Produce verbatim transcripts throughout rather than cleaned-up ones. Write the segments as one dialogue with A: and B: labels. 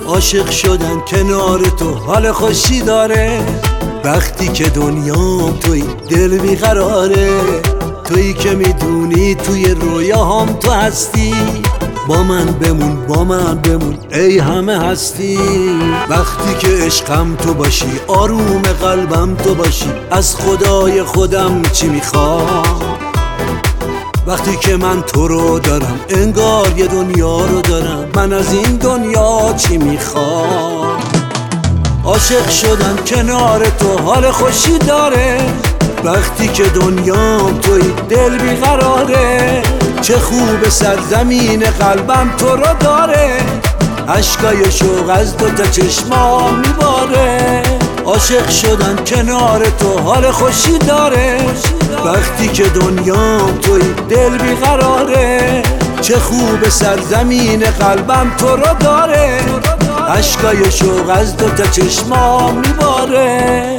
A: عاشق شدن کنار تو حال خوشی داره. وقتی که دنیام توی دل بیقراره، تویی که میدونی توی رویاهام تو هستی. با من بمون با من بمون ای همه هستی. وقتی که عشقم تو باشی، آروم قلبم تو باشی، از خدای خودم چی میخوام؟ وقتی که من تو رو دارم انگار یه دنیا رو دارم. من از این دنیا چی میخوام؟ عاشق شدن کنار تو حال خوشی داره. وقتی که دنیام توی دل بیقراره، چه خوب سرزمین قلبم تو رو داره. عشقای شوق از دو تا چشمام میباره. عاشق شدن کنار تو حال خوشی داره. وقتی که دنیام توی دل بیقراره، چه خوب سرزمین قلبم تو رو داره. عشقای شوق از دو تا چشمام میباره.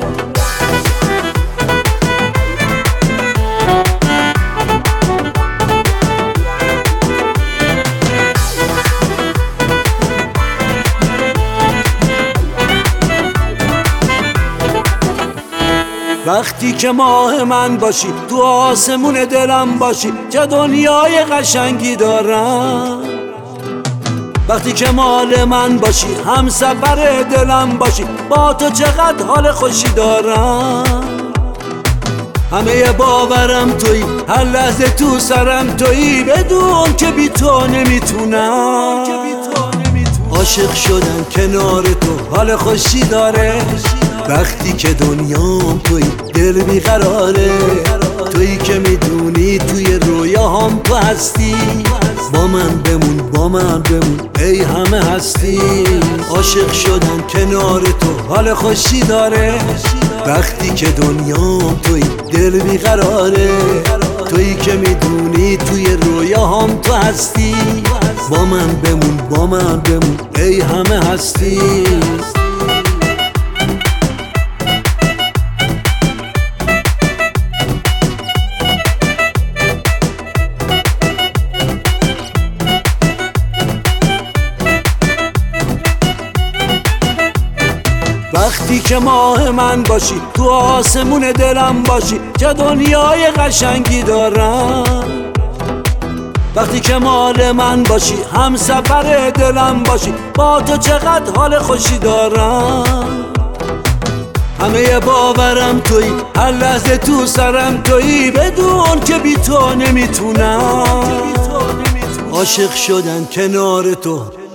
A: وقتی که ماه من باشی، تو آسمون دلم باشی، چه دنیای قشنگی دارم. وقتی که مال من باشی، هم سفر دلم باشی، با تو چقدر حال خوشی دارم. همه باورم تویی، هر لحظه تو سرم تویی، بدون که بی تو نمیتونم. عاشق شدن کنار تو حال خوشی داره. وقتی که دنیام توی دل بیقراره، تویی که میدونی توی رویاهام تو هستی. با من بمون با من بمون ای همه هستی. عاشق شدن کنار تو حال خوشی داره. وقتی که دنیام توی دل بیقراره، تویی که میدونی توی رویاهام تو هستی. با من بمون با من بمون ای همه هستی. وقتی که ماه من باشی، تو آسمون دلم باشی، چه دنیای قشنگی دارم. وقتی که مال من باشی، هم سفر دلم باشی، با تو چقدر حال خوشی دارم. همه باورم تویی، هر لحظه تو سرم تویی، بدون که بی تو نمیتونم. عاشق شدن کنار تو